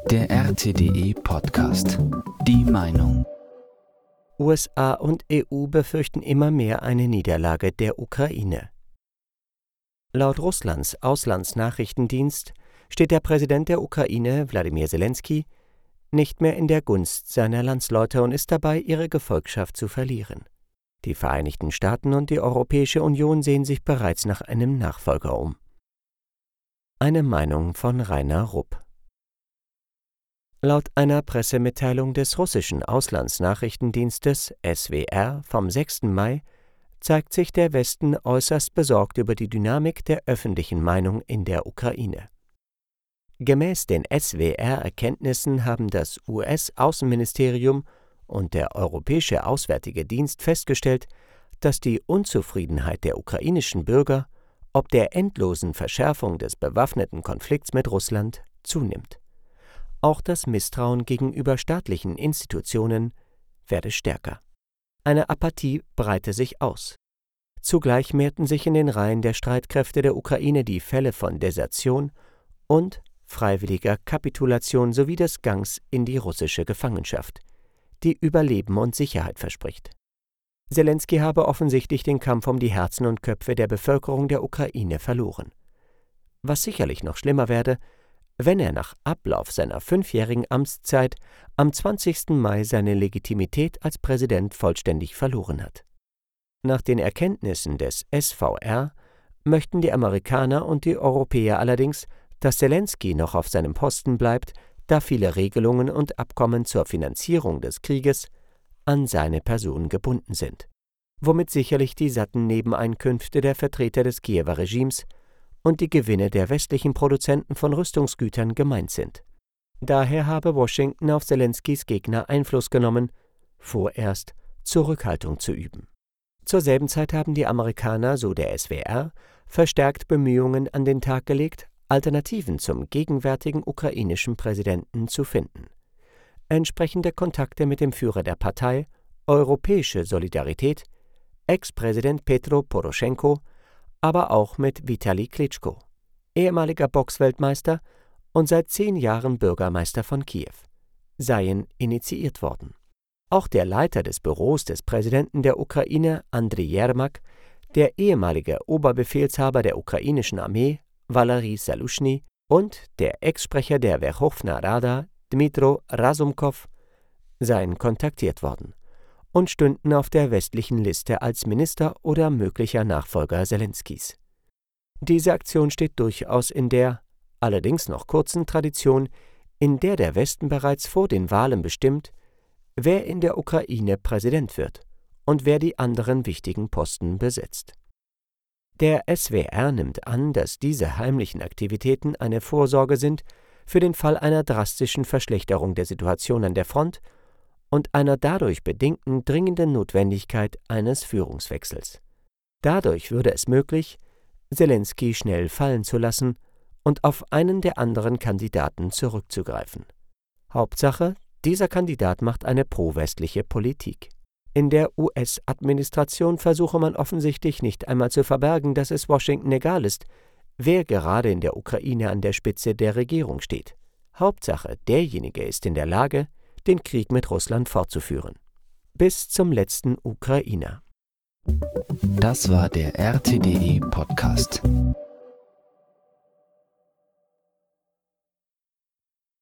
Der RTDE Podcast. Die Meinung. USA und EU befürchten immer mehr eine Niederlage der Ukraine. Laut Russlands Auslandsnachrichtendienst steht der Präsident der Ukraine, Wladimir Selenskyj, nicht mehr in der Gunst seiner Landsleute und ist dabei, ihre Gefolgschaft zu verlieren. Die Vereinigten Staaten und die Europäische Union sehen sich bereits nach einem Nachfolger um. Eine Meinung von Rainer Rupp. Laut einer Pressemitteilung des russischen Auslandsnachrichtendienstes SWR vom 6. Mai zeigt sich der Westen äußerst besorgt über die Dynamik der öffentlichen Meinung in der Ukraine. Gemäß den SWR-Erkenntnissen haben das US-Außenministerium und der Europäische Auswärtige Dienst festgestellt, dass die Unzufriedenheit der ukrainischen Bürger ob der endlosen Verschärfung des bewaffneten Konflikts mit Russland zunimmt. Auch das Misstrauen gegenüber staatlichen Institutionen werde stärker. Eine Apathie breite sich aus. Zugleich mehrten sich in den Reihen der Streitkräfte der Ukraine die Fälle von Desertion und freiwilliger Kapitulation sowie des Gangs in die russische Gefangenschaft, die Überleben und Sicherheit verspricht. Selenskyj habe offensichtlich den Kampf um die Herzen und Köpfe der Bevölkerung der Ukraine verloren. Was sicherlich noch schlimmer werde, wenn er nach Ablauf seiner 5-jährigen Amtszeit am 20. Mai seine Legitimität als Präsident vollständig verloren hat. Nach den Erkenntnissen des SVR möchten die Amerikaner und die Europäer allerdings, dass Selenskyj noch auf seinem Posten bleibt, da viele Regelungen und Abkommen zur Finanzierung des Krieges an seine Person gebunden sind, womit sicherlich die satten Nebeneinkünfte der Vertreter des Kiewer Regimes und die Gewinne der westlichen Produzenten von Rüstungsgütern gemeint sind. Daher habe Washington auf Selenskyjs Gegner Einfluss genommen, vorerst Zurückhaltung zu üben. Zur selben Zeit haben die Amerikaner, so der SWR, verstärkt Bemühungen an den Tag gelegt, Alternativen zum gegenwärtigen ukrainischen Präsidenten zu finden. Entsprechende Kontakte mit dem Führer der Partei Europäische Solidarität, Ex-Präsident Petro Poroschenko, aber auch mit Witali Klitschko, ehemaliger Boxweltmeister und seit 10 Jahren Bürgermeister von Kiew, seien initiiert worden. Auch der Leiter des Büros des Präsidenten der Ukraine, Andriy Jermak, der ehemalige Oberbefehlshaber der ukrainischen Armee, Valery Saluschny, und der Ex-Sprecher der Werchowna Rada, Dmytro Razumkow, seien kontaktiert worden und stünden auf der westlichen Liste als Minister oder möglicher Nachfolger Selenskyjs. Diese Aktion steht durchaus in der, allerdings noch kurzen Tradition, in der der Westen bereits vor den Wahlen bestimmt, wer in der Ukraine Präsident wird und wer die anderen wichtigen Posten besetzt. Der SWR nimmt an, dass diese heimlichen Aktivitäten eine Vorsorge sind für den Fall einer drastischen Verschlechterung der Situation an der Front und einer dadurch bedingten dringenden Notwendigkeit eines Führungswechsels. Dadurch würde es möglich, Selenskyj schnell fallen zu lassen und auf einen der anderen Kandidaten zurückzugreifen. Hauptsache, dieser Kandidat macht eine pro-westliche Politik. In der US-Administration versuche man offensichtlich nicht einmal zu verbergen, dass es Washington egal ist, wer gerade in der Ukraine an der Spitze der Regierung steht. Hauptsache, derjenige ist in der Lage, den Krieg mit Russland fortzuführen. Bis zum letzten Ukrainer. Das war der RTDE Podcast.